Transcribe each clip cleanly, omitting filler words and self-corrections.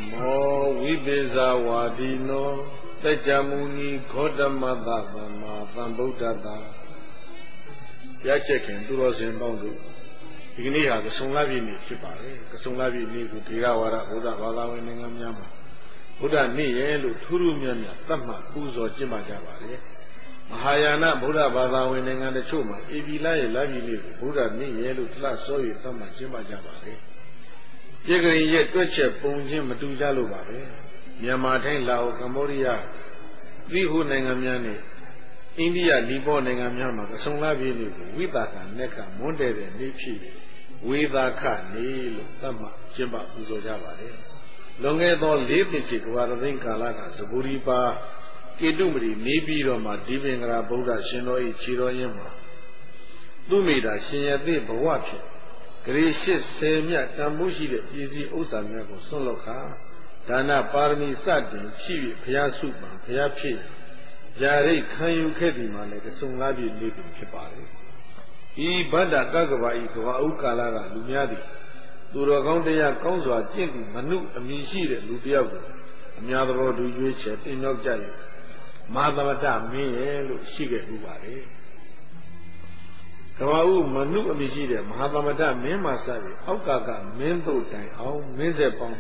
မောဝိပိဇာဝါဒီနောတကြမူနီခောတမတ္တသမ္မာသမ္ဗုဒ္ဓတာရချက်ခင်သူတော်စင်ပေါင်းတို့ဒီကနေ့ဟာကဆုံလပြည့်နေ့ဖြစ်ပါတယ်ကဆုံလပြည့်နေ့ကိုဒေရဝါဒဗုဒ္ဓဘာသာဝင်နိုင်ငံများမှာဗုဒ္ဓနေ့ရဲ့လို့ထူးထူးမြတ်မြတ်သတ်မှတ်ပူဇော်ကျင့်ပါကြပါတယ်မဟာယာနဗုဒ္ဓဘာသာဝင်နိုင်ငံတချို့မှာဧပြီလရဲ့လပြည့်နေ့ကိုဗုဒ္ဓနေ့ရဲ့လို့လှစောရသတ်မှတ်ကျင့်ပါကြပါတယ်ပြည်ကလေးရဲ့တွက်ချက်ပုံချင်းမတူကြလို့ပါပဲမြန်မာထိုင်းလာအိုကမ္ဘောဒီးယားသီဟိုနိုင်ငံများနဲ့အိန္ဒိယနီပေါနိုင်ငံများမှာကဆုံလပြည့်နေ့ကိုဝိသကနက်ကမွန်းတဲ့နေ့ဖြစ်ဝေသာခနေ့လို့သတ်မှတ်ကျင့်ပပူဇော်ကြပါတယ်လွန်ခဲ့သော၄နှစ်ချီကဘာသိန်းကာလကသဘူရီပါကေတုမရီနေပြီးတော့မှဒီပင်ကရာဗုဒ္ဓရှင်တော်၏ခြေတော်ရင်းမှာသူမိတာရှင်ရသေးဘဝဖြစ်ဂရေ80မြတ်တန်ဖိုးရှိတဲ့ပြည်စည်းဥစ္စာများကိုဆွန့်လွတ်ခါဒါနပါရမီစတင်ဖြစ်၍ဘုရားစုပန်ဘုရားဖြစ်ယာရိတ်ခံယူခဲ့ပြီမှလည်းကဆုံလပြည့်နေ့ပင်ဖြစ်ပါတယ်ဤဗဒ္ဒကကဘာဤကဘာဥကာလကလူများသည်သူတော်ကောင်းတရားကောင်းစွာကျင့်ပြီးမနုအမိရှိတဲ့လူတစ်ယောက်ကိုအများသောသူရွေးချယ်တင်ရောက်ကြ၍မဟာသမတမင်းရဲ့လို့ရှိခဲ့မှုပါတယ်ကဘာဥမနုအမိရှိတဲ့မဟာသမတမင်းမှာစပြီးအောက်ကကမင်းတို့တိုင်အောင်မင်းဆက်ပေါင်း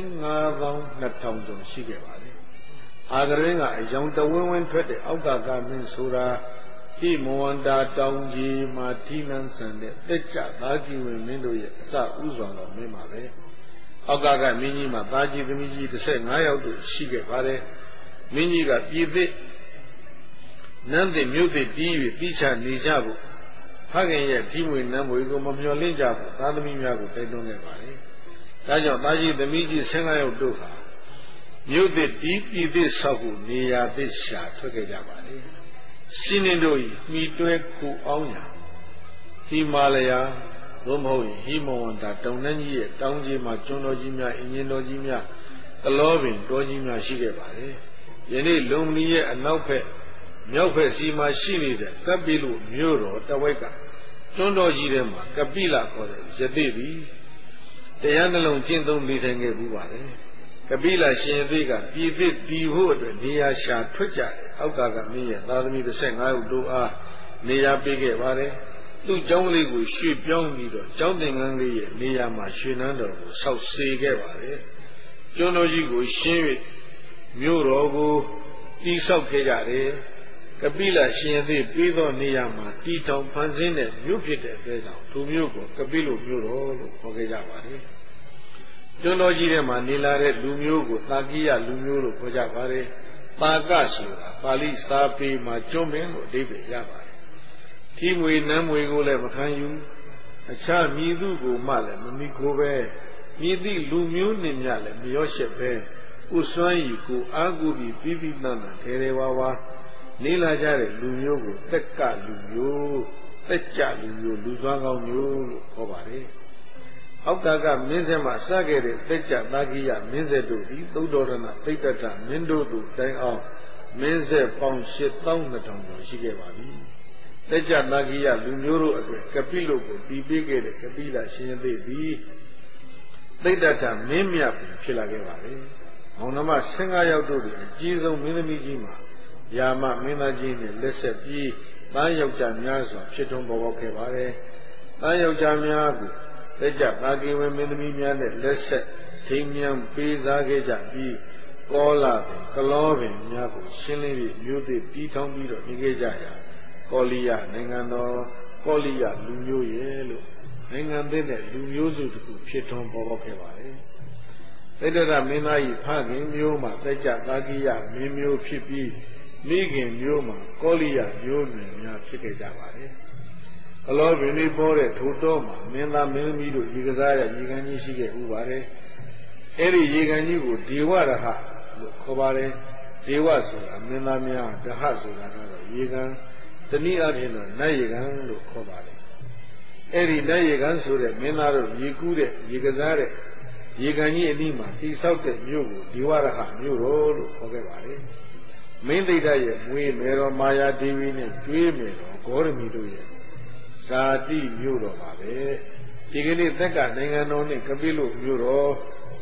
2,520,000ကျော်ရှိခဲ့ပါတယ်အာဂရင်းကအယောင်တဝင်းဝင်းထွက်တဲ့အောက်ကကမင်းဆိုတာဟိမဝန္တာတောင်ကြီးမှာထိနှံဆန်တဲ့တက်ကြသားကြီးဝင်မင်းတို့ရဲ့အစဥစွာတော်မင်းပါပဲအောက်ကကမင်းကြီးမှာသားကြီးသမီးကြီး15ယောက်တို့ရှိခဲ့ပါတယ်မင်းကြီးကပြည်သစ်နန်းသစ်မြို့သစ်တီး၍တိချနေကြဖို့ဖခင်ရဲ့ဒီမွေနန်းမွေကိုမမျှော်လင့်ကြဘူးသားသမီးများကိုတိုက်တွန်းခဲ့ပါတယ်ဒါကြောင့်သားကြီးသမီးကြီး15ယောက်တို့ဟာမြို့သစ်တီးပြည်သစ်ဆောက်ဖို့နေရာသစ်ရှာထွက်ခဲ့ကြပါတယ်ရှင်နေတို့ဤမိတွဲခုအောင်ရာဟိမာလယာသို့မဟုတ်ဟိမဝန္တာတောင်နှန်းကြီးရဲ့တောင်ကြီးမှာကျွန်းတော်ကြီးများအင်ဂျင်တော်ကြီးများကလောပင်တော်ကြီးများရှိခဲ့ပါတယ်ယနေ့လုံမီရဲ့အနောက်ဘက်မြောက်ဘက်စီမှာရှိနေတဲ့ကပိလုမြို့တော်တဝိုက်ကကျွန်းတော်ကြီးထဲမှာကပိလခေါ်တဲ့ယသိပြီတရားနှလုံးကျင့်သုံးနေထိုင်ခဲ့ဘူးပါတယ်ကပိလရှင်ယသိကပြည်သစ်ပြည်ဖို့အတွက်နေရာရှာထွက်ကြတယ်အောက်ကကမင်းရဲ့သားသမီး15ဦးတို့အားနေရာပေးခဲ့ပါတယ်သူ့ကျောင်းလေးကိုရွှေ့ပြောင်းပြီးတော့ကျောင်းသင်္ကန်းလေးရဲ့နေရာမှာရွှေနန်းတော်ကိုဆောက်စေခဲ့ပါတယ်ကျွန်းတော်ကြီးကိုရှင်း၍မြို့တော်ကိုတိဆောက်ခဲ့ကြတယ်ကပိလရှင်ယသိပြီးသောနေရာမှာတီထောင်ဖန်ဆင်းတဲ့မြို့ဖြစ်တဲ့အတွက်ကြောင့်သူမြို့ကိုကပိလုမြို့တော်လို့ခေါ်ခဲ့ကြပါတယ်ကျွန်းတော်ကြီးထဲမှာနေလာတဲ့လူမျိုးကိုသာကိယလူမျိုးလို့ခေါ်ကြပါတယ်သာကဆိုတာပါဠိစာပေမှာကျွန်းပင်လို့အဓိပ္ပာယ်ရပါတယ်ထိမွေနမ်းမွေကိုလည်းမခံယူအခြားမြည်သူကိုမှလည်းမမိကိုပဲမြည်သည့်လူမျိုးနှင့်မြလည်းမရောရှက်ပဲဥစွမ်းဤကိုအာကုပြီးပြီးပြီးတန်းတန်းထဲထဲဝါဝါနေလာကြတဲ့လူမျိုးကိုတက်ကလူမျိုးတက်ကြလူမျိုးလူစွမ်းကောင်းမျိုးလို့ခေါ်ပါတယ်အောက်ကကမင်းဆက်မှာစခဲ့တဲ့တက်ကြသာကိယမင်းဆက်တို့သည်သုဒ္ဓရဏသိတ္တထမင်းတို့တို့တိုင်အောင်မင်းဆက်ပေါင်း8,200 ကျော်ရှိခဲ့ပါပြီတက်ကြသာကိယလူမျိုးတို့အတွက်ကပိလုကိုပြီးပေးခဲ့တဲ့ကပိလရှင်ယသိသည်သိတ္တထမင်းမြတ်ဖြစ်လာခဲ့ပါလေမောင်နှမ15ယောက်တို့သည်အကြီးဆုံးမင်းသမီးကြီးမှာယာမမင်းသားကြီးနဲ့လက်ဆက်ပြီးသားယောက်ျားများစွာဖြစ်ထွန်းပေါ်ပေါက်ခဲ့ပါတယ်သားယောက်ျားများကိုတက်ကြပါကိဝေမင်းသမီးများနဲ့လက်ဆက်ထိမ်းမြန်းပေးစားခဲ့ကြပြီးကောလာပင်ကလောပင်များကိုရှင်းလင်းပြီးမြို့သစ်ပြီးထောင်းပြီးတော့နေခဲ့ကြရာကောလိယနိုင်ငံတော်ကောလိယလူမျိုးရဲ့လို့နိုင်ငံသစ်နဲ့လူမျိုးစုတစ်ခုဖြစ်ထွန်းပေါ်ပေါက်ခဲ့ပါတယ်သိတ္တရမင်းသားကြီးဖခင်မျိုးမှာတက်ကြပါကိယမင်းမျိုးဖြစ်ပြီးမိခင်မျိုးမှာကောလိယမျိုးနွယ်များဖြစ်ခဲ့ကြပါတယ်ကလောပင်လေးပေါ်တဲ့ထိုတော်မှာမင်းသားမင်းသမီးတို့ရေကစားရရေကန်ကြီးရှိခဲ့ဥပါတယ်အဲ့ဒီရေကန်ကြီးကိုဒေဝရဟလို့ခေါ်ပါတယ်ဒေဝဆိုတာမင်းသားများဒဟဆိုတာကတော့ရေကန်တနည်းအားဖြင့်တော့နတ်ရေကန်လို့ခေါ်ပါတယ်အဲ့ဒီနတ်ရေကန်ဆိုတဲ့မင်းသားတို့ရေကူးတဲ့ရေကစားတဲ့ရေကန်ကြီးအနီးမှာတိဆောက်တဲ့မြို့ကိုဒေဝရဟမြို့တော်လို့ခေါ်ခဲ့ပါတယ်မင်းသိတ္တရဲ့မွေးမယ်တော်မာယာဒေဝီနဲ့ကျွေးမယ်တော်ဂေါရမီတို့ရဲ့ဇာတိမြို့တော်ပါပဲဒီကနေ့သက်ကနိုင်ငံတော်နဲ့ကပိလုမြို့တော်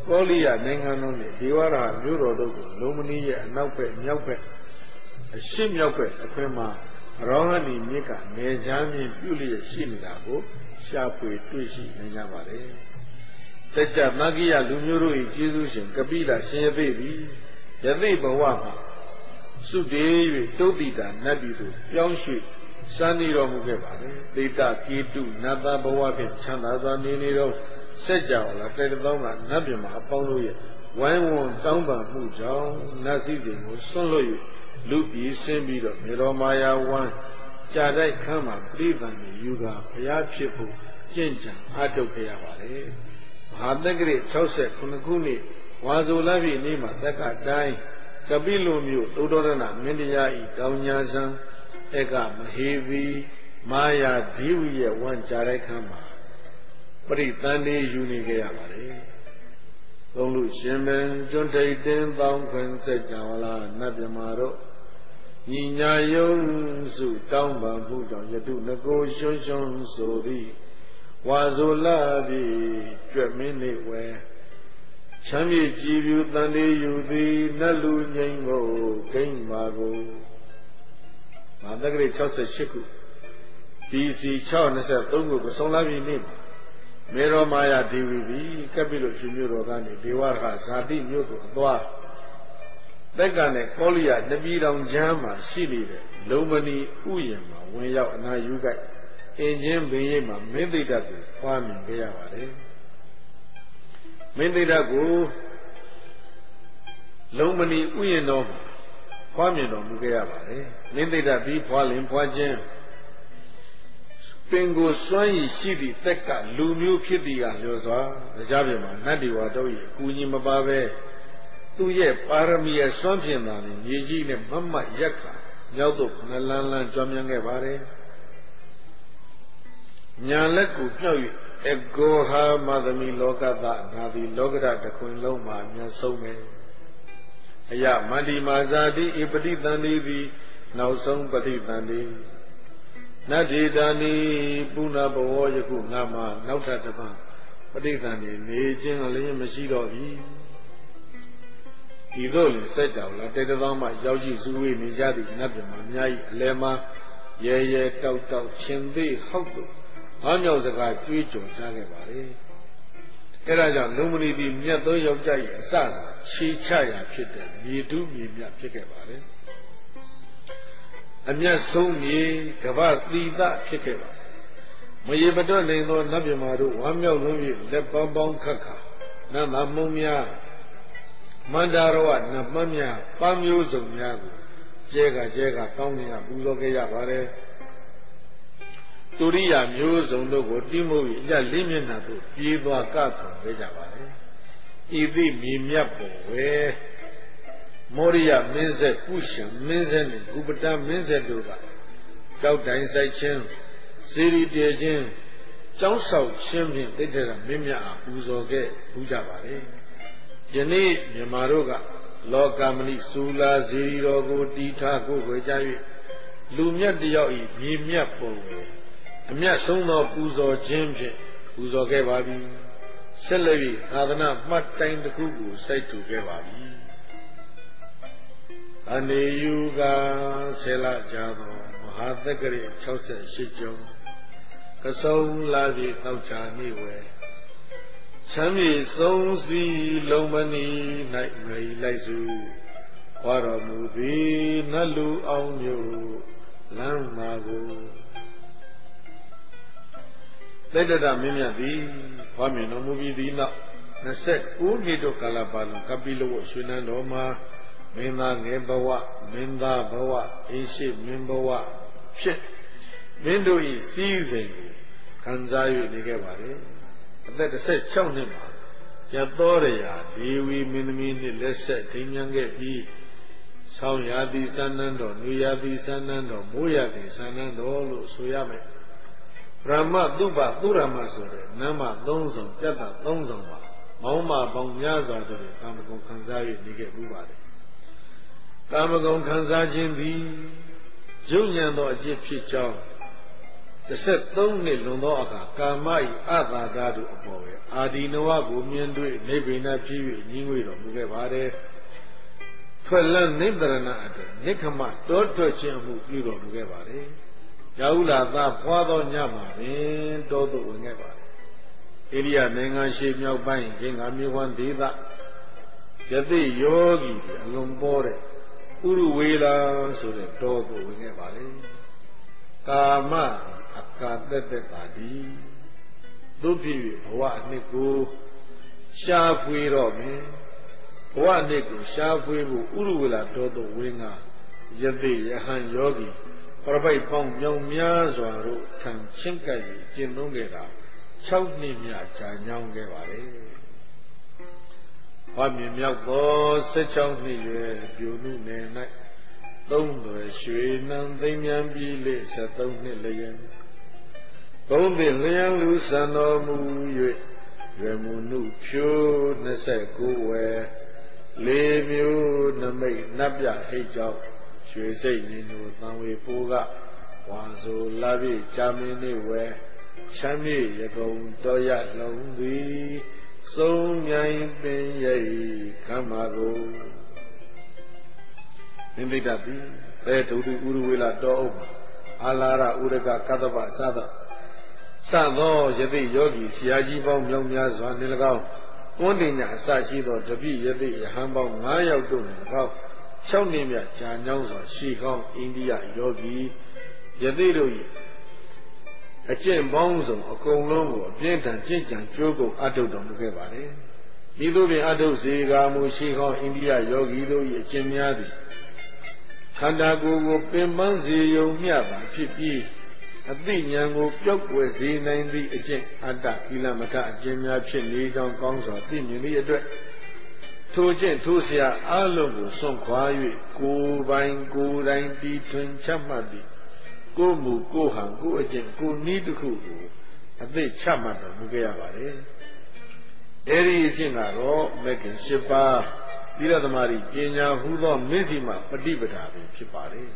ကောလိယနိုင်ငံတော်နဲ့ဒေဝရာမြို့တော်တို့ကိုလုံမနီးရဲ့အနောက်ဘက်မြောက်ဘက်အရှေ့မြောက်ဘက်အခွင့်မှာရောဟဏီမြစ်ကနေချမ်းမြင့်ပြုလျက်ရှိနေတာကိုရှာဖွေတွေ့ရှိနိုင်ကြပါတယ်။တက်ကြမဂ္ဂိယလူမျိုးတို့၏ကျေးဇူးရှင်ကပိလရှင်ရသေးသည်ယသိဘဝမှာစုတည်၍တုတ်တိတာနတ်ပြည်သို့ပြောင်းရွှေ့စံနေတော်မူခဲ့ပါတယ်။ဒေတာကေတုနတ်သားဘဝဖြင့်ချမ်းသာစွာနေတော့ဆက်ကြောင်လာတဲ့တောင်းကနတ်ပြည်မှာအပေါင်းတို့ရဲ့ဝိုင်းဝန်းတောင်းပန်မှုကြောင့်နတ်စည်းစိမ်ကိုဆွန့်လွတ်၍လူပြည်ဆင်းပြီးတော့မေတော်မာယာဝမ်းကြာတိုက်ခမ်းမှာပြိသံကိုယူကာဘုရားဖြစ်ဖို့ကျင့်ကြံအားထုတ်ခဲ့ရပါတယ်။မဟာတက္ကရာ69ခုနှစ်ဝါဆိုလပြည့်နေ့မှာသက္ကတိုင်းကပိလုမြို့သုဒ္ဓရဏမင်းတရားဤတောင်ညာဆံဧကမဟေဝီမာယာဒီဝိရဲ့ဝမ်းကြာတိုက်ခမ်းမှာပရိသန္တိယူနေကြရပါတယ်။သုံးလူရှင်ပင်ကျွန်းထိတ်တင်းပေါင်းခွင်စက်ကြဝဠာနတ်မြမာတို့ညီညာယုံစုတောင်းပန်မှုကြောင့်ယတုငကိုရှုံရှုံဆိုသည်ဝါဆိုလာပြီကြွက်မင်းနေဝဲချမ်းမြေကြည်ပြူတန်တေယူသည်နတ်လူငိမ့်ကိုဂိမ့်ပါကိုမဟာတက္ကရာ68ခု BC 623ခုကိုဆုံးလာပြီနေ့မှာမေရောမာယာဒေဝီသည်ကပိလုရှင်မြို့တော်ကနေဒေဝရဟဇာတိမြို့ကိုအသွားတက်ကနဲ့ကောလိယတပြည်တော်ချမ်းမှာရှိနေတဲ့လုံမဏီဥယျာဉ်မှာဝင်ရောက်အနာယူကြအင်ချင်းဘင်းရိပ်မှာမင်းသိတတ်ကိုဖွားမြင်ခဲ့ရပါတယ်မင်းသိတတ်ကိုလုံမဏီဥယျာဉ်တော်မှာဖွားမြင်တော်မူခဲ့ရပါတယ်မင်းသိတတ်ပြီးဖွားလင်ဖွားခြင်းပင်ကိုစွမ်းရည်ရှိသည့်တက်ကလူမျိုးဖြစ်သည်ကလျော်စွာတရားပြင်မှာနတ်ဒီဝါတို့၏အကူအညီမပါပဲသူရဲ့ပါရမီရဲ့စွမ်းဖြင့်သာမြေကြီးနဲ့မမတ်ရက်ခါမြောက်သို့နှလန်းလန်းကြွမြန်းခဲ့ပါတယ်ညာလက်ကိုမြောက်၍အဂောဟာမသမီလောကသအနာတိလောကဓာတ်တစ်ခွင်လုံးမှာအမြတ်ဆုံးပဲအယမန္တိမာဇာတိဣပတိတန်တိသည်နောက်ဆုံးပฏิတန်တိနတ္ထိတာနိပုဏ္ဏဘဝယခုငါမှာနောက်ထပ်တစ်ပါးပฏิတန်တိနေခြင်းအလင်းမရှိတော့ပြီဤသို့လင်စက်ကြောင်လာတေတသောမှရောက်ကြည့်စုဝေးနေကြသည့်နတ်ပြည်မှာအများကြီးအလယ်မှာရဲရဲတောက်တောက်ရှင်သေးဟောက်တို့ဘာမြောက်စကားကြွေးကြော်ကြခဲ့ပါလေအဲဒါကြောင့်လုံမဏီသည်မြတ်သောယောက်ျား၏အစခြေချရာဖြစ်တဲ့မြေတူးမြေမြတ်ဖြစ်ခဲ့ပါလေအမြတ်ဆုံးမြေကဗ္ဗသီတဖြစ်ခဲ့ပါမရေပတွနိုင်သောနတ်ပြည်မှာတို့ဝမ်းမြောက်လုံး၍လက်ပေါင်းပေါင်းခတ်ခါနတ်သမုံများမန္တာရောနတ်မများပန်းမျိုးစုံများကိုကျဲကကောင်းကင်ကပူဇော်ခဲ့ရပါတယ်တူရိယာမျိုးစုံတို့ကိုတိမို့၍အကြလေးမျက်နှာသို့ပြေးသွားကဆောင်ခဲ့ကြပါတယ်ဤသည့်မြေမြတ်ပေါ်ဝဲမောရိယမင်းဆက်ကုရှင်မင်းဆက်နှင့်ဥပဒမင်းဆက်တို့ကကြောက်တိုင်ဆိုင်ခြင်းစေရီတည်ခြင်းကျောင်းဆောက်ခြင်းဖြင့်တိတ်တဲ့မင်းမြတ်အားပူဇော်ခဲ့ပူကြပါတယ်ယနေ့မြန်မာတို့ကလောကမဏိစူလာဇီရီတော်ကိုတီထားကိုယ်ွယ်ကြ၍လူမြတ်တယောက်ဤမြေမြတ်ပုံကိုအမြတ်ဆုံးသောပူဇော်ခြင်းဖြင့်ပူဇော်ခဲ့ပါပြီဆက်လက်၍သာသနာမှတ်တိုင်တစ်ခုကိုစိုက်ထူခဲ့ပါပြီအနေယူကဆယ်လကြာသောမဟာသက္ကရာ68ကျုံကစုံလာပြီးတောက်ချာနေဝဲချမ်းမြေဆုံးစီလုံမဏီ၌မေလိုက်စုဟောတော်မူသည်နတ်လူအောင်မျိုးလမ်းမာကိုတိတ္တမင်းမြတ်သည်ဟောမြင်တော်မူပြီးသည်နောက်29နှစ်တို့ကာလပတ်လုံးကပိလဝရွှေနန်းတော်မှာမင်းသားငယ်ဘဝမင်းသားဘဝအိရှိမင်းဘဝဖြစ်မင်းတို့၏စည်းစိမ်ကိုခံစား၍နေခဲ့ပါလေအသက်16နှစ်မှာရသောရရာဒေဝီမင်းသမီးနှင့်လက်ဆက်ထိမ်းမြန်းခဲ့ပြီးဆောင်းရာသီစံနန်းတော်နွေရာသီစံနန်းတော်မိုးရာသီစံနန်းတော်လို့ဆိုရမယ်ဗြဟ္မသုဘသုရမဆိုတဲ့နမ်းမ3စုံပြတ်တာ3စုံပါမောင်းမပေါင်းများစွာတို့ကာမဂုဏ်ခံစား၍နေခဲ့မှုပါတယ်ကာမဂုဏ်ခံစားခြင်းသည်ယုံညံသောအကျင့်ဖြစ်ကြောင်း 13နှစ်လွန်သောအခါကာမ၏အသာကားတို့အပေါ်ပဲအာဒီနဝကိုမြင်တွေ့နိဗ္ဗာန်ဖြစ်၍ညီငွေတော်မူခဲ့ပါတယ်ထွက်လန်းနိဗ္ဗာန်အတွက်နိခမတောထွက်ခြင်းမှုပြုတော်မူခဲ့ပါတယ်ရာဟုလာသာဖွာသောညမှာပင်တောသို့ဝင်ခဲ့ပါတယ်အိန္ဒိယနိုင်ငံရှေ့မြောက်ပိုင်းဂင်္ဂါမြေဝန်းဒေသယသိယောဂီအလွန်ပေါ်တဲ့ဥရဝေလာဆိုတဲ့တောသို့ဝင်ခဲ့ပါလေကာမအကာတက်တက်ပါဒီသို့ဖြစ်၍ဘဝအနှစ်ကိုရှားဖွေတော့မယ်ဘဝအနှစ်ကိုရှားဖွေဖို့ဥရဝေလာတောသို့ဝင်ကယသိယဟန်ယောဂီပရပိုက်ပေါင်းမြောင်များစွာတို့ထံချင်းကပ်၍ကျင့်သုံးခဲ့တာ6နှစ်မြကြာညောင်းခဲ့ပါလေဟောမြင်မြောက်သော16နှစ်ရွယ်ပြိုနုနယ်၌3သွယ်ရွှေနံသိမ်းမြန်ပြီးလေ73နှစ်လျင်ဘုံသည့်လျံလူဆံတော်မူ၍ရွယ်မှုနုဖြိုး29ဝယ်4မျိုးနမိတ်နတ်ပြဟိတ်ကြောင့်ရွှေစိတ်နေတို့တန်ဝေပိုးကဝါဆိုလာပြည့်ချမင်းနေဝယ်ချမ်းမြေရကုံတော်ရလုံးသည်စုံမြိုင်ပင်ရိပ်ခမ်းမာကိုနိမိတ်တပိသေဒုတိဥရဝေလာတောအုပ်အာလာရဥရကကတ္တပစသောယသိယောဂီဆရာကြီးပေါင်းမြောက်များစွာနှင့်၎င်းကွန်းတင်ညာအစရှိသောတပိယသိယဟန်ပေါင်း9ယောက်တို့နှင့်၎င်း6နှစ်မြတ်ကြာညောင်းစွာရှီကောင်းအိန္ဒိယယောဂီယသိတို့၏အကျင့်ပေါင်းစုံအကုန်လုံးကိုအပြင်းထန်ကြင်ကြံကြိုးကုန်အထုတ်တော်မူခဲ့ပါလေဤသို့ပင်အထုတ်စေကာမူရှိကောင်းအိန္ဒိယယောဂီတို့၏အကျင့်များသည်ခန္ဓာကိုယ်ကိုပင်ပန်းစေယုံမျှပါဖြစ်ပြီးအသိဉာဏ်ကိုပျောက်ကွယ်စေနိုင်သည့်အကျင့်အတ္တကိလမထအကျင့်များဖြစ်နေကြောင်းကောင်းစွာသိမြင်သည့်အတွက်ထိုကျင့်ထိုဆရာအလုံးကိုစွန့်ခွာ၍ကိုယ်ပိုင်ကိုယ်တိုင်တည်ထွင်ချမှတ်သည်ကိုမူကိုဟံကိုအကျင့်ကိုနည်းတစ်ခုကိုအသိချမှတ်တော်မူခဲ့ရပါတယ်အဲဒီအကျင့်ကတော့မဂ္ဂင်၈ပါးသီလသမารိပညာဟူသောမဇ္ဈိမပฏิပဒါပင်ဖြစ်ပါတယ်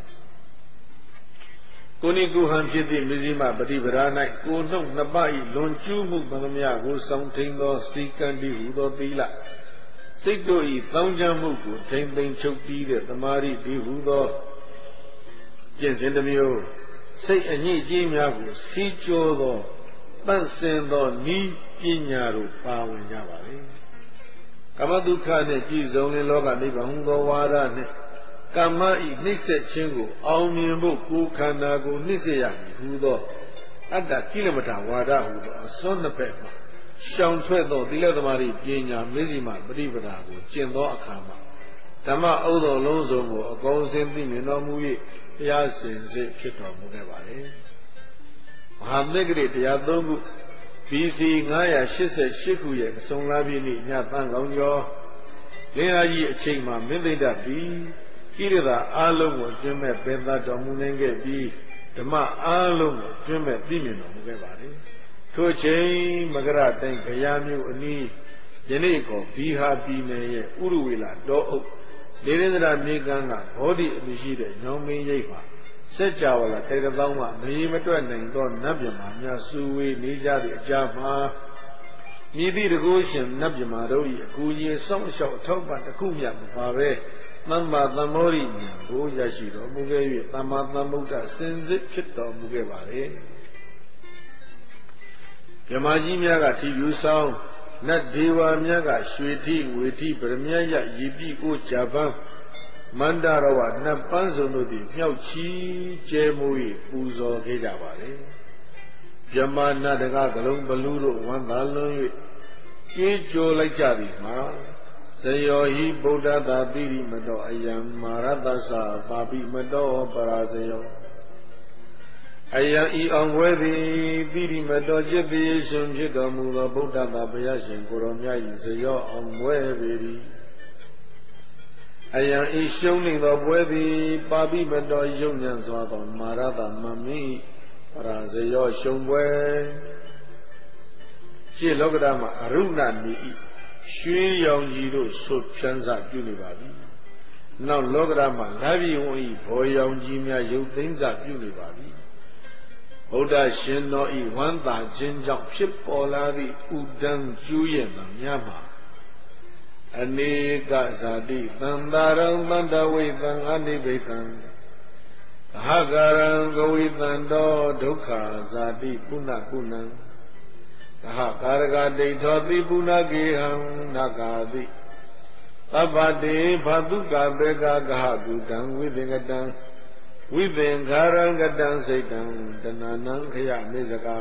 ကိုနိကိုဟံဖြစ်သည့်မဇ္ဈိမပฏิပဒါ၌ကိုနှုတ်နှစ်ပါး၏လွန်ကျူးမှုသံသမျှကိုဆောင်ထိန်သောစီကံတိဟူသောသီလစိတ်တို့၏တောင်းကြမှုကိုထိန်သိမ်းချုပ်ပြီးတဲ့သမာဓိတိဟူသောကျင့်စဉ်တစ်မျိုးစိတ်အညစ်အကြေးများကိုစီးကြောသောတန့်စင်သောဤပညာတို့ပါဝင်ကြပါလေကမ္မဒုက္ခနှင့်ပြည်စုံလင်လောကနိဗ္ဗာန်ဟူသောဝါဒနှင့်ကမ္မဤနှိမ့်ဆက်ခြင်းကိုအောင်မြင်ဖို့ကိုယ်ခန္ဓာကိုနှိမ့်ဆက်ရမည်ဟူသောအတ္တကိလမထဝါဒဟူသောအစွန်းနှစ်ဖက်မှာရှောင်ထွက်သောသီလသမารိပညာမဇ္ဈိမပฏิပဒါကိုကျင့်သောအခါမှာဓမ္မဥဒ္ဒောလုံးစုံကိုအကုန်စင်သိမြင်တော်မူ၍တရားစင်စစ်ဖြစ်တော်မူခဲ့ပါလေမဟာသက္ကရိတရား၃ခု BC 988ခုရဲ့စုံလာပြည့်နေ့ညသံကောင်းကျော်လင်းအားကြီးအချိန်မှာမင်းသိတ္တပြီးကိရိတာအလုံးကိုကျွမ်းမဲ့ပင်သတ်တော်မူနိုင်ခဲ့ပြီးဓမ္မအလုံးကိုကျွမ်းမဲ့သိမြင်တော်မူခဲ့ပါလေထိုချိန်မကရတိုင်းခရမျိုးအနီးယနေ့ကောဘီဟာပြည်နယ်ရဲ့ဥရဝေလာတောအုပ်လေရင်္ဒရာမြေကမ်းကဘောဓိအမိရှိတဲ့ညောင်မင်းရိပ်မှာစัจ java လာတေတသောင်းမှမရေမတွက်နိုင်သောနတ်မြမာများစုဝေးနေကြသည့်အကြားမှာမြည်သည့်တကုရှင်နတ်မြမာတို့၏အကူအညီစောင့်ရှောက်အထောက်ပံ့တစ်ခုမျှမပါဘဲသမ္မာသမ္မောရိဉာဏ်ကိုရရှိတော်မူခဲ့၍သမ္မာသမ္ဗုဒ္ဓစင်စစ်ဖြစ်တော်မူခဲ့ပါလေမြမာကြီးများကထီယူဆောင်နတ်ဒေဝများကရွှေထီဝေထီပရမယရရေပိကိုဂျပန်မန္တရဝနတ်ပန်းစုံတို့သည်မြောက်ချီကျဲမိုး၍ပူဇော်ခဲ့ကြပါလေမြမာနတ်တကကလုံးဘလူးတို့ဝမ်းသာလွန်၍ကြေးကြော်လိုက်ကြသည်မှာဇယောဟိဗုဒ္ဓသာတိရိမတောအယံမာရတ္တသပါပိမတောပရာဇယောအယံဤအောင်ဝဲသည်တိရိမတောจิตတိရှင်ဖြစ်တော်မူသောဗုဒ္ဓသာဘုရားရှင်ကိုရောမြတ်၏ဇယောအောင်ဝဲပေ၏အယံဤရှုံးနေသောပွဲသည်ပါပိမတောယုံညံ့စွာသောမာရတမမိပရာဇယောရှုံးပွဲရှေ့လောကဓာတ်မှာအရုဏနေ၏ရွှေရောင်ကြီးတို့ဆွဖြန်းစပြုနေပါပြီနောက်လောကဓာတ်မှာလာပြီဝံ့၏ဘော်ရောင်ကြီးများရုပ်သိမ်းစပြုနေပါပြီဗုဒ္ဓရှင်တော်ဤဝမ်းသာခြင်းကြောင့်ဖြစ်ပေါ်လာသည့်ဥဒံကျူးရဲ့များမှာအနေကဇာတိသံသာရံတန္တဝိသံအနိဗ္ဗိတံအဟကာရံဂဝိသံတောဒုက္ခဇာတိပုဏ္ဏကုဏံအဟကာရကဒိဋ္ဌောတိပုဏ္ဏကေဟံနာဂာတိသဗ္ဗတေဘာတုကဘေကဂဟကုတံဝိသင်္ကတံဝိသင်္ခာရံကတံစိတ်တံတဏနံခယမေဇကာ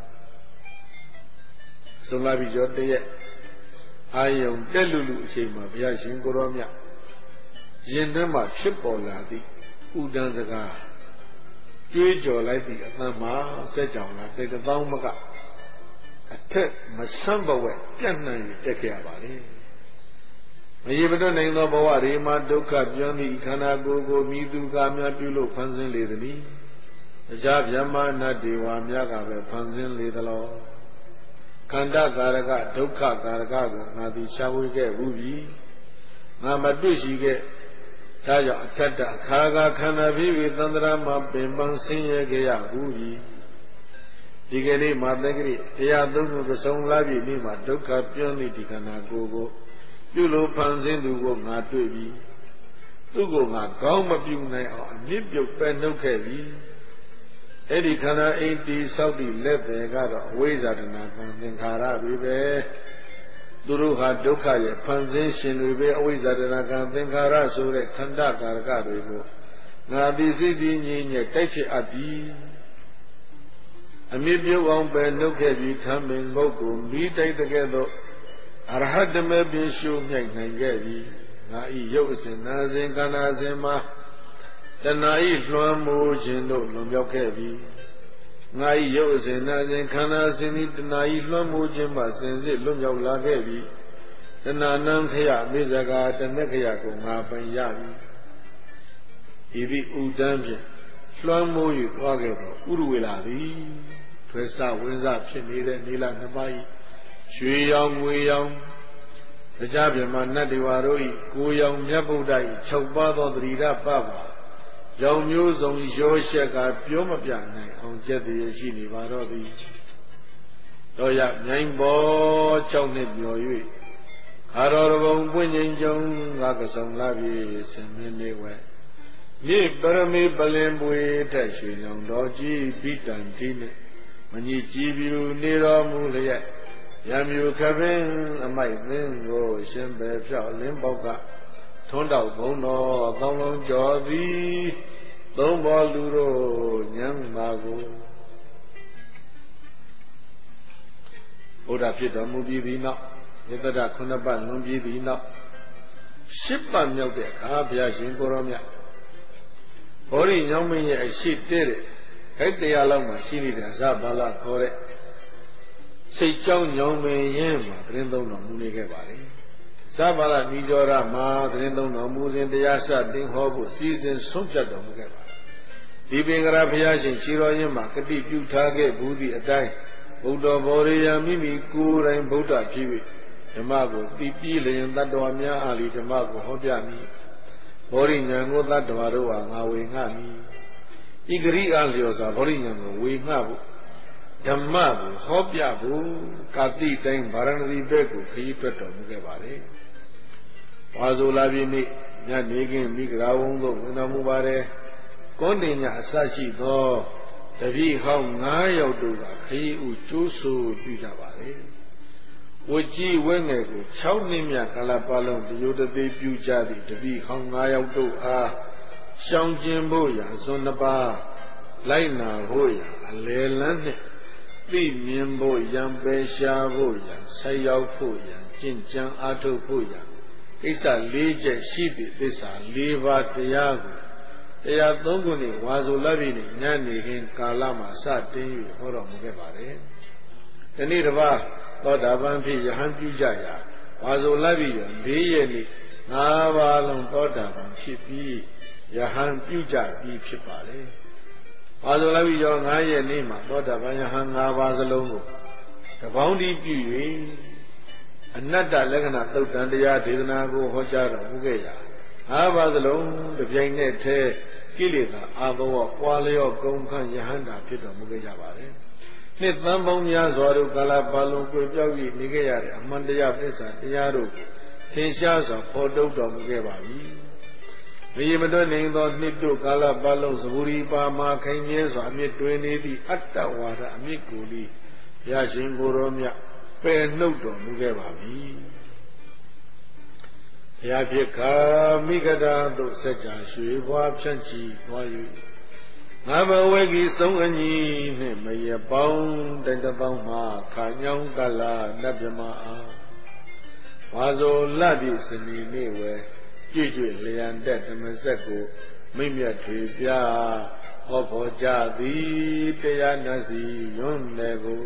ဆုံးလာပြီးတော့တရက်အာယုံတက်လူလူအချိန်မှာဘုရားရှင်ကိုရောမြတ်ရင်ထဲမှာဖြစ်ပေါ်လာသည့်ဥဒံစကားကြွေးကြော်လိုက်သည့်အသံမှာစက်ကြောင်လာတိတ်တောင်းမကအထက်မဆန့်ဘဝပြန့်နှံ့၍တက်ခဲ့ရပါလေမရေမတွက်နိုင်သောဘဝတွေမှာဒုက္ခပြန်းသည့်ခန္ဓာကိုယ်ကိုမိသူကများပြုလို့ဖန်ဆင်းလေသည်။တရားဗျမနတ်ဒေဝများကပဲဖန်ဆင်းလေသလောခန္ဓာကာရကဒုက္ခကာရကကိုငါသည်ရှားဝေခဲ့ဘူးပြီငါမတွေ့ရှိခဲ့ဒါကြောင့်အထက်တအခါကခန္ဓာဖြစ်ပြီးသန္တရာမှာပင်ပန်းဆင်းရဲခဲ့ရဘူးပြီဒီကနေ့မှာတက္ကရိတရားသုံးခုပစုံလာပြီဒီမှာဒုက္ခပြန်းသည့်ဒီခန္ဓာကိုယ်ကိုပြုလို့ဖန်ဆင်းသူကိုငါတွေ့ပြီသူ့ကိုငါကောင်းမပြုနိုင်အောင်အမြင့်ပြုတ်ပဲနှုတ်ခဲ့ပြီအဲ့ဒီခန္ဓာအိမ်တီဆောက်တည်လက်ပဲကတော့အဝိဇ္ဇာတဏှာသင်္ခါရတွေပဲသူတို့ဟာဒုက္ခရဲ့ဖန်ဆင်းရှင်တွေပဲအဝိဇ္ဇာတဏှာကသင်္ခါရဆိုတဲ့ခန္ဓာကာရကတွေကိုငါဒီစိတ်ကြီးငြိမ်းနဲ့တိုက်ဖြစ်အပ်ပြီအမြင့်ပြုတ်အောင်ပဲနှုတ်ခဲ့ပြီးထမ်းပင်ဘုတ်ကိုမိတိုက်တဲ့ကဲ့သို့အရဟတမေပြည့်ရှုမြတ်နိုင်ခဲ့ပြီငါဤရုပ်အစဉ်နာစဉ်ခန္ဓာစဉ်မှာတဏှာဤလွှမ်းမိုးခြင်းတို့လွန်မြောက်ခဲ့ပြီငါဤရုပ်အစဉ်နာစဉ်ခန္ဓာစဉ်ဤတဏှာဤလွှမ်းမိုးခြင်းမှစင်စစ်လွန်မြောက်လာခဲ့ပြီတဏှာနံခယမေဇကာတဏခယကိုငါပိုင်ရပြီဤဥဒံဖြင့်လွှမ်းမိုး၍သွားခဲ့သောဥရဝေလာသည်ထွေးစဝင်းစဖြစ်နေတဲ့နေလနှစ်ပါးဤရွှေရောင်ငွေရောင်တရားပြမနတ်ဒေဝတို့ဤကိုရောင်မြတ်ဗုဒ္ဓဤ6ပါးသောသတိရပပရောင်မျိုးစုံရောရှက်ကပြောမပြနိုင်အောင်ကျက်တည်းရှိနေပါတော့သည်တော်ရမြိုင်ပေါ်6နှစ်ပြော၍အာရောဘုံပွင့်ငိမ်ကြုံငါကဆောင်လာပြီဆင်မင်းလေးဝဲမြေပရမေပလင်ပွေထက်ရွှေရောင်တော်ကြီးပိတန်ကြီးနှင့်မညစ်ကြည်ပြူနေတော်မူလျက်ရံမြူခပင်အမိုက်သင်းကိုရှင်ပဲဖြောက်လင်းပေါက်ကထွန်းတောက်ဘုံတော်အကောင်းလုံးကြော်သည်သုံးဘောလူတို့ညံပါကိုဘုရားဖြစ်တော်မူပြီးဒီနောက်ယတ္တ9ပတ်လွန်ပြီးဒီနောက်10ပတ်မြောက်တဲ့အခါဘုရားရှင်ကိုရောမြတ်ဘောရိညောင်းမင်းရဲ့အရှိတဲ့ခိုက်တရားလောက်မှရှိနေတဲ့ဇဘာလခေါ်တဲ့စိတ်ကြောင်းညောင်းမင်းရင်မှာသတင်းသုံးတော်မူနေခဲ့ပါလေဇဘာလမိကျော်ရမှာသတင်းသုံးတော်မူစဉ်တရားစတင်ဟောဖို့စီစဉ်ဆုံးဖြတ်တော်မူခဲ့ပါဒီပင်ကရာဘုရားရှင်ခြေတော်ရင်းမှာကတိပြုထားခဲ့ဘူးသည့်အတိုင်းဘုဒ္ဓဘောရိယမိမိကိုယ်တိုင်ဗုဒ္ဓဖြစ်၍ဓမ္မကိုတည်ပြီးလျင်တတ္တဝါများအားလီဓမ္မကိုဟောပြမည်ဘောရိညာကိုတတ္တဝါတို့ဟာငါဝေငှမည်ဤဂရိအားလျော်စွာဘောရိညာကိုဝေငှဖို့ဓမ္မကိုဟောပြဖို့ကာတိတိုင်းဗာရဏသီဘက်ကိုခရီးထွက်တော်မူခဲ့ပါလေ။ဝါဆိုလာပြီနေ့ညနေခင်းမိဂရာဝုံသို့ဝင်တော်မူပါတယ်။ကွန်တင်ညအစရှိသောတပည့်ဟောင်း9ယောက်တို့ကခရီးဥကျိုးဆိုပြုကြပါလေ။ဝကြီးဝဲငယ်ကို6နှစ်မြကာလပတ်လုံးတရိုတသေးပြုကြသည့်တပည့်ဟောင်း9ယောက်တို့အားရှောင်ကျင်ဖို့ရာစွန်း2ပါးလိုက်နာဖို့ရာအလယ်လန်းနှင့်သိမြင်ဖို့ရံပယ်ရှားဖို့ရံဆက်ရောက်ဖို့ရံကျင့်ကြံအားထုတ်ဖို့ရံကိစ္စ၄ချက်ရှိသည့်သစ္စာ၄ပါးတရားကိုတရား၃ခုနဲ့ဝါဆိုလပြီနဲ့ညနေခင်းကာလမှာစတင်၍ဟောတော်မူခဲ့ပါတယ်။ဒီနေ့တစ်ပါးသောတာပန်ဖြစ်ယဟန်ပြုကြရာဝါဆိုလပြီရ၄ရက်နေ့၅ပါးလုံးသောတာပန်ဖြစ်ပြီးယဟန်ပြုကြပြီးဖြစ်ပါလေ။ဘာလို့လဲပြီးတော့9ရက်နေ့မှာသောတာပန်ယဟန်5ပါးစလုံးကိုတပေါင်းတည်းပြု၍အနတ္တလက္ခဏာသုတ်တန်တရားဒေသနာကိုဟောကြားတော်မူခဲ့ရာ5ပါးစလုံးတစ်ပြိုင်နက်တည်းကိလေသာအာသောပွာလျော့ကုံခန့်ယဟန္တာဖြစ်တော်မူခဲ့ကြပါတယ်နှစ်သန်းပေါင်းများစွာတို့ကာလပတ်လုံးကိုပြောက်၍နေခဲ့ရတဲ့အမှန်တရားသစ္စာတရားတို့ထင်ရှားစွာဖော်ထုတ်တော်မူခဲ့ပါပြီမြေမတွက်နိုင်သောနှစ်တို့ကာလပတ်လုံးသဘူရီပါမှာခိုင်မြဲစွာအမြင့်တွင်နေသည့်အတ္တဝါဒအမြင့်ကိုလေးဘုရားရှင်ကိုယ်တော်မြတ်ပယ်နှုတ်တော်မူခဲ့ပါပြီဘုရားဖြစ်ခာမိဂဒာသို့စัจ जा ရွှေဘွားဖြန့်ချီသွား၍ငါဘဝကီဆုံးအညီနှင့်မရပေါင်းတတပေါင်းမှာခါညောင်းကလာနတ်မြမအားဝါဇောလပြည့်စနေနေ့ဝဲကြွကြွလျံတက်ဓမ္မစက်ကိုမိမြတ်ထွေပြဟောဖို့ကြသည်တရားနာစီယွန်းတယ်ကို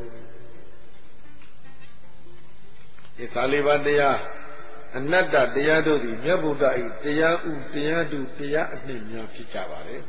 ဒီသာလေးပါးတရားအနတ္တတရားတို့သည်မြတ်ဗုဒ္ဓ၏တရားဥတရားတုတရားအနှိမ့်များဖြစ်ကြပါလေ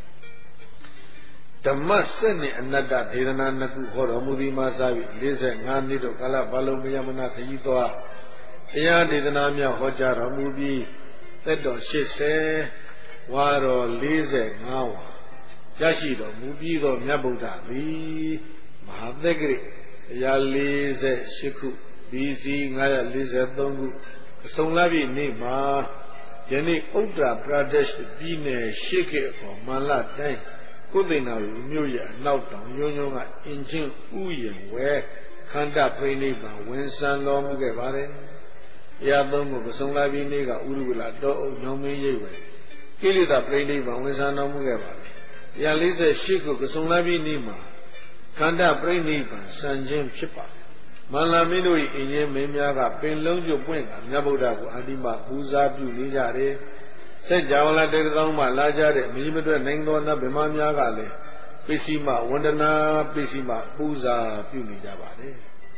ဓမ္မစက်နှင့်အနတ္တဒေသနာနှစ်ခုဟောတော်မူသည်မှာစပြီး45နှစ်တို့ကာလဘာလုံးမယမနာခရီးသွားတရားဒေသနာများဟောကြားတော်မူပြီးသက်တော်80ဝါတော်45ဝါရရှိတော်မူပြီးသောမြတ်ဗုဒ္ဓသည်မဟာသက္ကရိတရား48ခု BC 943ခုအစုံလာပြီနေ့မှာယနေ့ဥတ္တရာပရဒေရှ်ပြည်နယ်ရှိခေအခေါ်မန္လတိုင်းကုသိဏလူမြို့ရဲ့အနောက်တောင်ညွန်းကအင်ချင်းဥယျာဉ်ဝဲခန္ဓာပြိဋိဘံဝင်ဆံတော်မူခဲ့ပါတယ်။တရားသုံးခုပစုံလာပြီနေ့ကဥရုဝလာတောအုပ်ညောင်းမင်းရိပ်ဝဲကိလေသာပြိဋိဘံဝင်ဆံတော်မူခဲ့ပါတယ်။တရား48ခုပစုံလာပြီနေ့မှာခန္ဓာပြိဋိဘံဆံခြင်းဖြစ်ပါတယ်မန္လာမင်းတို့၏အင်းကြီးမင်းများကပင်လုံးကျွပွင့်ကမြတ်ဗုဒ္ဓကိုအတ္တိမပူဇာပြုနေကြတယ်။စัจ java လာတေတောင်းမှလာကြတဲ့မြည်မတွက်နိုင်သောနတ်ဗမာများကလည်းပစ္စည်းမဝန္ဒနာပစ္စည်းမပူဇာပြုနေကြပါတယ်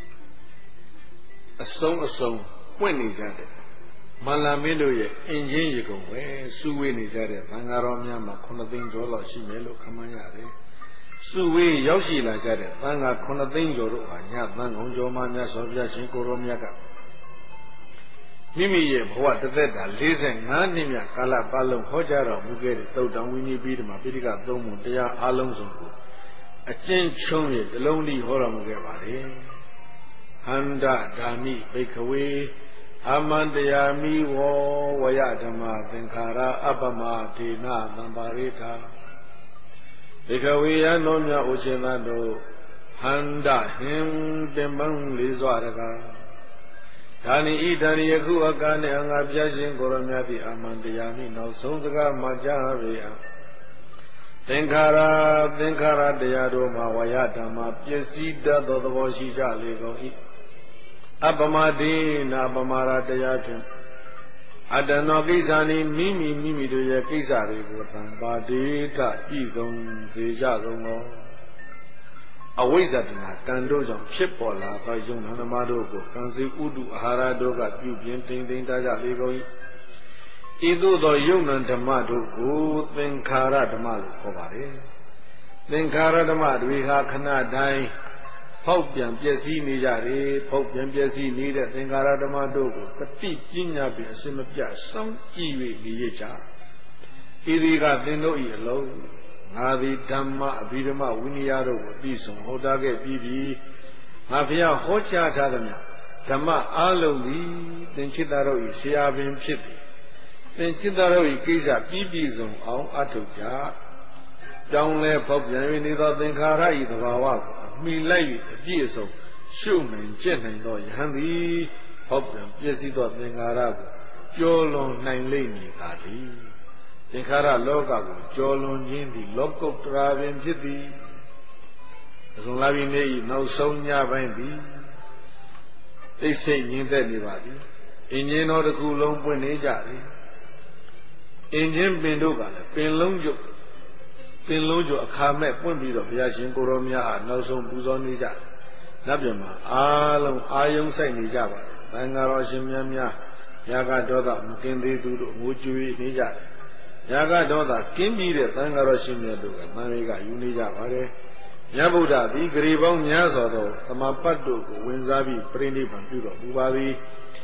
။အစုံပွင့်နေကြတယ်။မန္လာမင်းတို့ရဲ့အင်းကြီးရေကုန်ပဲစုဝေးနေကြတဲ့သံဃာတော်များမှာ9သိန်းကျော်လောက်ရှိမယ်လို့ခန့်မှန်းရတယ်။စုဝေးရောက်ရှိလာကြတဲ့သံဃာ9သိန်းကျော်တို့ဟာညသံဃုံကျော်မှမြတ်စွာဘုရားရှင်ကိုရောမြတ်ကမိမိရဲ့ဘဝတသက်တာ45နှစ်မြတ်ကာလပတ်လုံးဟောကြားတော်မူခဲ့တဲ့သုတ်တံဝိနည်းပြီးဓမ္မပိဋကသုံးပုံတရားအလုံးစုံကိုအကျဉ်းချုံးရတလုံးတည်းဟောတော်မူခဲ့ပါလေဟန္ဒဓာမိဘိက္ခဝေအမန္တယာမိဝဝယဓမ္မသင်္ခါရအပ္ပမဒေနသံပါရိထာဘိက္ခဝေယံတော်မြတ်ဥရှင်သာတို့ဟန္ဒဟင်ပင်ပန်းလေးစွာတကားဒါနိဣဒံယခုအကားနှင့်အငါပြရှင်ကိုရမြတ်သည်အမန္တယာမိနောက်ဆုံးစကားမှကြားပေအသင်္ခါရတရားတို့မှာဝါယဓမ္မပစ္စည်းတတ်သောသဘောရှိကြလေကုန်၏အပမဒေနာပမာရတရားဖြင့်အတ္တနောကိစ္စနိမိမိတို့ရဲ့ကိစ္စတွေကိုသံပါတိထပြည့်စုံစေကြကုန်သောအဝိဇ္ဇတနာကံတို့ကြောင့်ဖြစ်ပေါ်လာသောယုံနာဓမ္မတို့ကိုကံစီဥဒုအာဟာရတို့ကပြုပြင်ထိန်သိမ်းတတ်ကြလေကုန်၏ဤသို့သောယုံနာဓမ္မတို့ကိုသင်္ခါရဓမ္မလို့ခေါ်ပါတယ်သင်္ခါရဓမ္မတွေဟာခဏတိုင်းဖောက်ပြန်ပျက်စီးနေကြတယ်ဖောက်ပြန်ပျက်စီးနေတဲ့သင်္ခါရဓမ္မတို့ကိုတတိပညာဖြင့်အစင်မပြတ်စောင့်ကြည့်၍နေရကြဤဒီကသင်တို့၏အလုံးငါသည်ဓမ္မအဘိဓမ္မဝိနည်းတို့ကိုပြီးဆုံးဟောတာခဲ့ပြီးပြီငါဘုရားဟောကြားထားသမျှဓမ္မအလုံးသည်သင်ချစ်သားတို့၏ဆရာပင်ဖြစ်သည်သင်ချစ်သားတို့၏ကိစ္စပြည့်စုံအောင်အထောက်ကြကြောင်းလဲဖောက်ပြန်၍နေသောသင်္ခါရ၏သဘာဝကိုမိလိုက်၍အပြည့်အစုံရှုနိုင်ကျင့်နိုင်သောယဟန်သည်ဖောက်ပြန်ပြည့်စည်သောသင်္ခါရကိုကျော်လွန်နိုင်လိမ့်မည်သာသည်သင်္ခါရလောကကိုကျော်လွန်ခြင်းသည်လောကုတ္တရာပင်ဖြစ်သည်အစုံလာပြီးနေ့၏နောက်ဆုံးညပိုင်းသည်သိစိတ်ငြင်းသက်နေပါသည်အင်းချင်းတော်တစ်ခုလုံးပွင့်နေကြသည်အင်းချင်းပင်တို့ကလည်းပင်လုံးကျအခါမဲ့ပွင့်ပြီးတော့ဘုရားရှင်ကိုရောမြတ်အားနောက်ဆုံးပူဇော်နေကြနတ်ပြည်မှာအားလုံးအာယုံဆိုင်နေကြပါတယ်သံဃာတော်ရှင်များရာဂဒေါသမကင်းသေးသူတို့ငိုကြွေးနေကြတယ်ရာဂဒေါသကင်းပြီးတဲ့သံဃာတော်ရှင်များတို့ကသံဃာယူနေကြပါတယ်မြတ်ဗုဒ္ဓသည်ဂရေပေါင်းများစွာသောသမပတ်တို့ကိုဝင်စားပြီးပြိဋိဘံပြုတော်မူပါသည်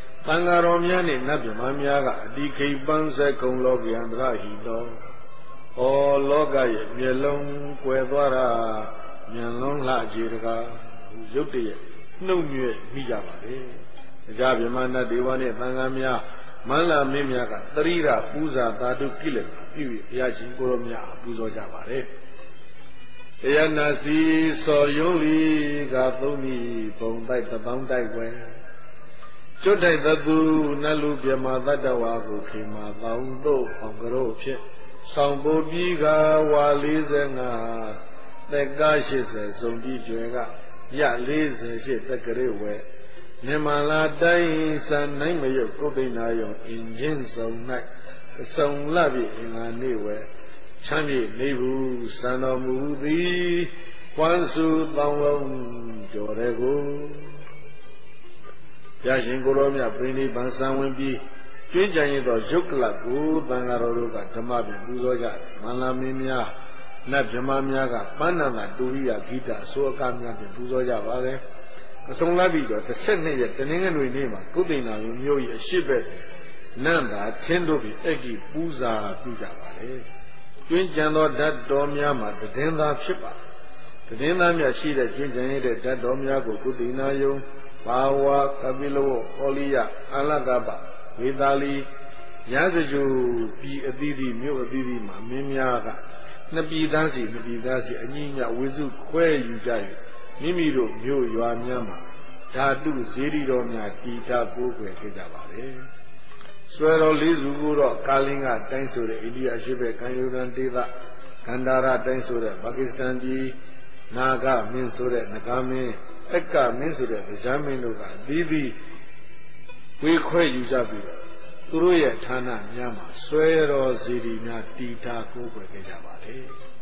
သံဃာတော်များနှင့်နတ်ပြည်များကအတိခိပန်းဆက်ကုံလောကယန္တရဟိတောဩလောကရဲ့မျက်လုံးကွယ်သွားတာဉာဏ်လုံးလှကြည်တကားရုပ်တရက်နှုတ်ညွတ်မိကြပါလေတရားဗြဟ္မဏဒေဝနဲ့သံဃာများမန္လာမင်းများကသရိရပူဇာသာဓုကိလေသာပြု၍ဘုရားရှင်ကိုရောမြတ်ပူဇော်ကြပါလေတရားနာစီစော်ယုံလီကသုံးဤပုံတိုက်တပေါင်းတိုက်ွယ်ကျွတ်တိုက်သသူနတ်လူပြမသတ္တဝါကိုခေမာတောင်းတို့အောင်ကြို့ဖြစ်ဆောင်ပိုးပြီးကဝါ45သက်က80စုံပြီးကျွယ်ကရ48သက်ကလေးဝဲမြန်မာလာတိုင်းစံနိုင်မရုပ်ကုဋ္ဌိနာယုံအင်ချင်းစုံ၌စုံလပြီအင်္ဂါနေ့ဝဲချမ်းမြေနေဘူးစံတော်မူသည်ဝမ်းစုတောင်းလုံးကြော်တဲ့ကိုဘုရားရှင်ကိုရောမြတ်ပြိဋိဘံစံဝင်ပြီးကျွင်းကြံရသောရုပ်ကလပ်ကိုသံဃာတော်တို့ကဓမ္မပင်ပူဇော်ကြမန္လာမင်းများနတ်ဗြဟ္မာများကပန်းနန္ဒတူရိယဂိတအစိုးအကများဖြင့်ပူဇော်ကြပါလေအစုံလပြီတော့12ရက်တနင်္ဂနွေနေ့မှာကုသိဏမြို့၏အရှိဘက်နန္တာချင်းတို့ပြီးအဲ့ဒီပူဇာပြုကြပါလေကျွင်းကြံသောဓာတ်တော်များမှာတည်င်းသားဖြစ်ပါတည်င်းသားများရှိတဲ့ကျွင်းကြံရတဲ့ဓာတ်တော်များကိုကုသိဏယုံဘာဝကပိလဝဟောလိယအာလကပဝေသာလီညစကြူပြည်အသီးသီးမြို့အသီးသီးမှာမင်းများကနှစ်ပြည်သားစီအညီညဝေစုခွဲယူကြ၍မိမိတို့မြို့ရွာများမှာဓာတုဇေဒီတော်များတည်ထားကိုးကွယ်ခဲ့ကြပါလေဆွဲတော်လေးစုကိုတော့ကာလင်းကတိုင်းဆိုတဲ့အိန္ဒိယအရှေ့ဘက်ကံယူရန်ဒေသကန္တာရတိုင်းဆိုတဲ့ပါကစ္စတန်ပြည်နာဂမင်းဆိုတဲ့နဂါမင်းအက္ကမင်းဆိုတဲ့ဗဇမင်းတို့ကအသီးသီးဝေခွဲယူကြပြီးတော့သူတို့ရဲ့ဌာနများမှာဆွဲတော်ဇေဒီများတည်ထားကိုးကွယ်ခဲ့ကြပါလေ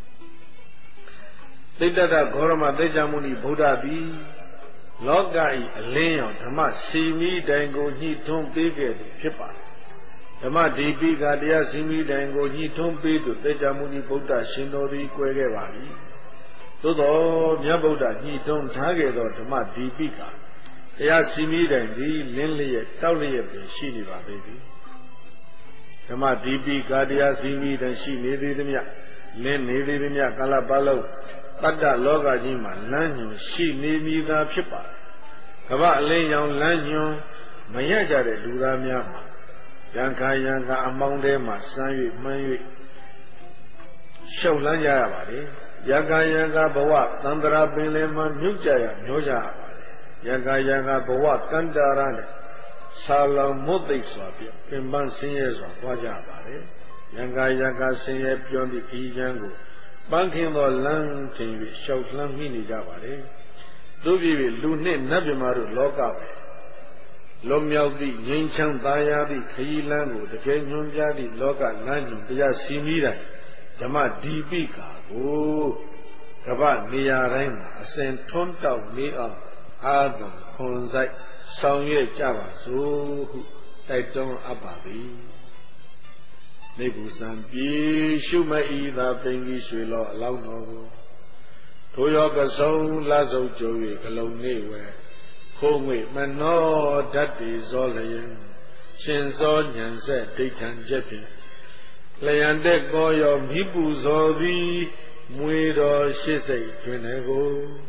သိတ္တဂေါရမသေချာမုနိဗုဒ္ဓသည်လောက၏အလင်းရောင်ဓမ္မစီမီတိုင်ကိုညှိထွန်းပေးခဲ့သည်ဖြစ်ပါတယ်ဓမ္မဒီပိကတရားစီမီတိုင်ကိုညှိထွန်းပေးသူသေချာမုနိဗုဒ္ဓရှင်တော်သည်ကွယ်ခဲ့ပါပြီသို့သောမြတ်ဗုဒ္ဓညှိထွန်းထားခဲ့သောဓမ္မဒီပိကတရားစီမီတိုင်သည်လင်းလျက်တောက်လျက်ပင်ရှိနေပါသေးသည်ဓမ္မဒီပိကတရားစီမီတိုင်ရှိနေသေးသည်မြတ်လင်းနေသေးသည်မြတ်ကာလပတ်လုံးတတ္တလောကကြီးမှာလမ်းညွန်ရှိနေမိသာဖြစ်ပါတယ်။ကမ္ဘာအလင်းရောင်လမ်းညွန်မရကြတဲ့လူသားများမှာရံခါအမောင်းထဲမှာစမ်း၍မှန်း၍ရှုပ်လန်းကြရပါတယ်။ရံခါဘဝသံတရာပင်လယ်မှာမြုပ်ကြရမျောကြရပါတယ်။ရံခါဘဝကန္တာရနဲ့ဆာလောင်မုတ်သိပ်စွာဖြင့်ပင်ပန်းဆင်းရဲစွာပွားကြရပါတယ်။ရံခါဆင်းရဲပြောင်းသည့်ခီးချမ်းကိုပန်းခင်းသောလမ်းချိန်၍ရှောက်လှမ်းမိနေကြပါလေ။တို့ပြည်လူနှင့်နတ်မြမာတို့လောကပဲလွန်မြောက်သည့်ငြိမ်းချမ်းသာယာသည့်ခရီးလမ်းကိုတကယ်ညွှန်ပြသည့်လောကလမ်းညွှန်တရားစီမီတိုင်းဓမ္မဒီပိကာကိုကမ္ဘာနေရာတိုင်းမှာအစဉ်ထွန်းတောက်နေအောင်အားသွန်ခွန်ဆိုင်ဆောင်ရွက်ကြပါစို့ဟုတိုက်တွန်းအပ်ပါသည်နေဘူးစံပြေရှုမဤသာပင်ကြီးရွှေလောအလောင်းတော်ကိုထိုရောကဆုံလစုပ်ကြို၍ကလုံနေဝဲခိုးငွေမနောဓာတ်တီဇောလျင်ရှင်ဇောညံဆက်ဒိဋ္ဌံချက်ဖြင့်လျံတဲ့ကောရောမိပူဇော်သည်မွေတော်ရှိစိတ်တွင်လည်းကို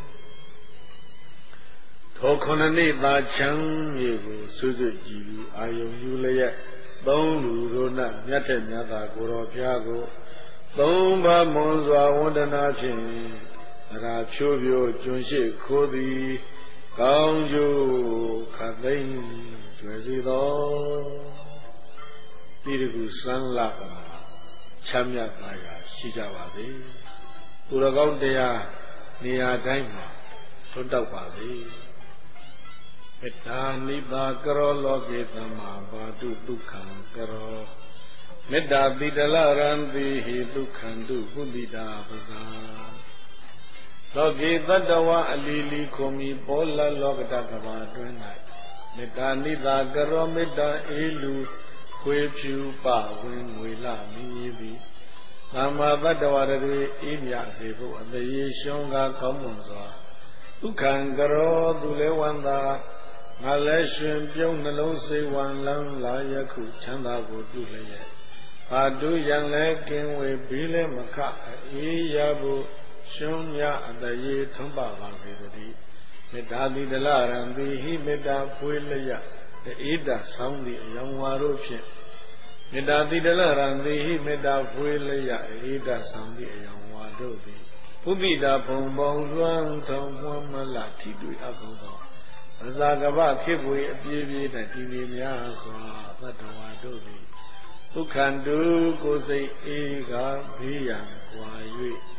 ထိုခုနှစ်နှစ်သာချမ်းမြေကိုဆွဆွကြည်ပြီးအာယုံယူလျက်သုံးလူတို့နှင့်မြတ်တဲ့မြတ်သာကိုတော်ဘုရားကိုသုံးပါးမွန်စွာဝန္ဒနာဖြင့်အရာဖြိုးဖြိုးကျွန်းရှိခိုးသည်ကောင်းကျိုးခသိမ့်ကျွယ်စီတော်ပြည်တကူစမ်းလာပါချမ်းမြတ်ပါရာရှိကြပါစေသူတော်ကောင်းတရားနေရာတိုင်းမှာထွန်းတောက်ပါစေမေတ္တာနိဗ္ဗာကရောလောကေသမ္မာဘာတုဒုက္ခံကရောမေတ္တာပိတလရံတိဟိဒုက္ခံတုပုဒိတာပဇာလောကေတတ္တဝအလီလီခုံမီပေါ်လလောကတကဘာတွင်၌မေတ္တာနိဗ္ဗာကရောမေတ္တာအေလူခွေဖြူပဝင်ငွေလာမည်သည်သမ္မာတတ္တဝရတွေအေးမြစေဖို့အသေးရှုံးကားကောင်းမွန်စွာဒုက္ခံကရောသူလဲဝန္တာငါလည်းရှင်ပြုံးနှလုံးစိတ်ဝံလန်းလာယခုချမ်းသာကိုပြုလျက်ဘာတို့ရန်လဲကင်းဝေဘီလဲမခအေးရဖို့ရှုံးရအတရေထုံးပါစေတည်းမေတ္တာတိတလရံတိဟိမေတ္တာဖွေးလျက်အေးတာဆောင်းသည့်အယောင်ဝါတို့ဖြင့်မေတ္တာတိတလရံတိဟိမေတ္တာဖွေးလျက်အေးတာဆောင်းသည့်အယောင်ဝါတို့သည်ဘုဒ္ဓတာဘုံပေါင်းလွှမ်းထုံမွမ်းမလထိတွေ့အပ်ကုန်သောအဇာကပခေပွေအပြည့်ပြည့်၌တည်နေများစွာသတ္တဝါတို့သည်ဒုက္ခန္တုကိုယ်စိတ်အေးကဘေးရန်ကွာ၍